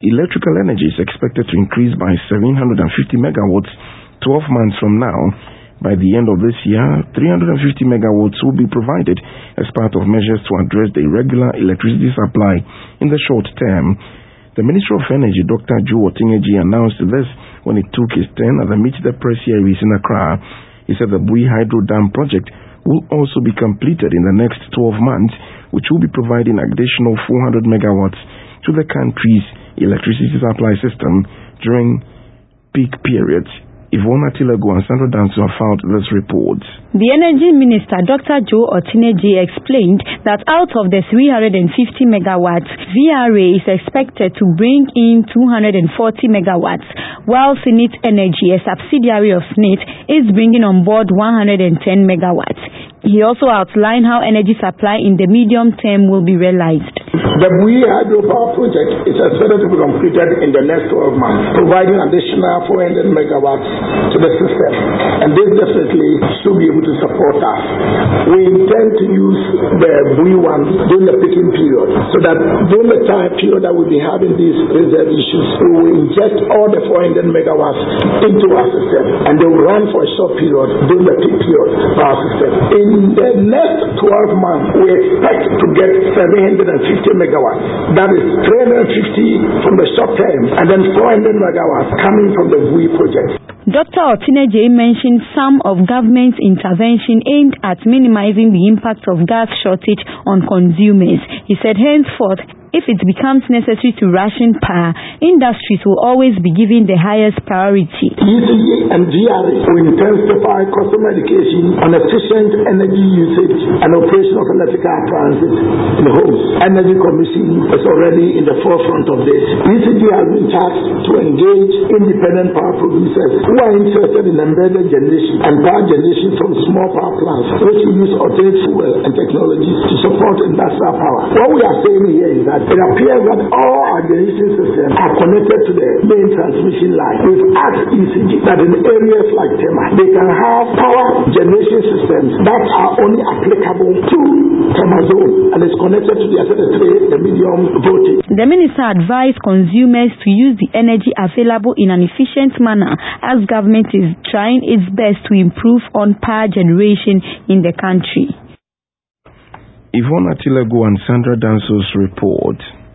electrical energy is expected to increase by 750 megawatts 12 months from now. By the end of this year, 350 megawatts will be provided as part of measures to address the irregular electricity supply in the short term. The Minister of Energy, Dr. Joe Otinyeji, announced this when he took his turn at the Meet the Press series in Accra. He said the Bui Hydro Dam project will also be completed in the next 12 months, which will be providing additional 400 megawatts to the country's electricity supply system during peak periods. Yvonne Atilego and Sandra Danso have filed this report. The Energy Minister, Dr. Joe Otinyeji, explained that out of the 350 megawatts, VRA is expected to bring in 240 megawatts, while Snit Energy, a subsidiary of Snit, is bringing on board 110 megawatts. He also outlined how energy supply in the medium term will be realized. The Bui Hydro Power Project is expected to be completed in the next 12 months, providing additional 400 megawatts to the system, and this definitely should be able to support us. We intend to use the Bui one during the picking period, so that during the time period that we'll be having these reserve issues, we will inject all the 400 megawatts into our system, and they will run for a short period during the peak period for our system. In the next 12 months, we expect to get 750 megawatts. That is 350 from the short term, and then 400 megawatts coming from the Bui project. Dr. Otinyeji mentioned some of government's intervention aimed at minimizing the impact of gas shortage on consumers. He said henceforth, if it becomes necessary to ration power, industries will always be given the highest priority. ECG and GRA will intensify customer education on efficient energy usage and operation of electrical appliances in homes. Energy Commission is already in the forefront of this. ECG has been tasked to engage independent power producers who are interested in embedded generation and power generation from small power plants, which use alternative fuel and technologies to support industrial power. What we are saying here is that it appears that all our generation systems are connected to the main transmission line. We've asked ECG that in areas like Tema, they can have power generation systems that are only applicable to Tema zone and is connected to the medium voltage. The minister advised consumers to use the energy available in an efficient manner as government is trying its best to improve on power generation in the country. Yvonne Atilego and Sandra Danso's report.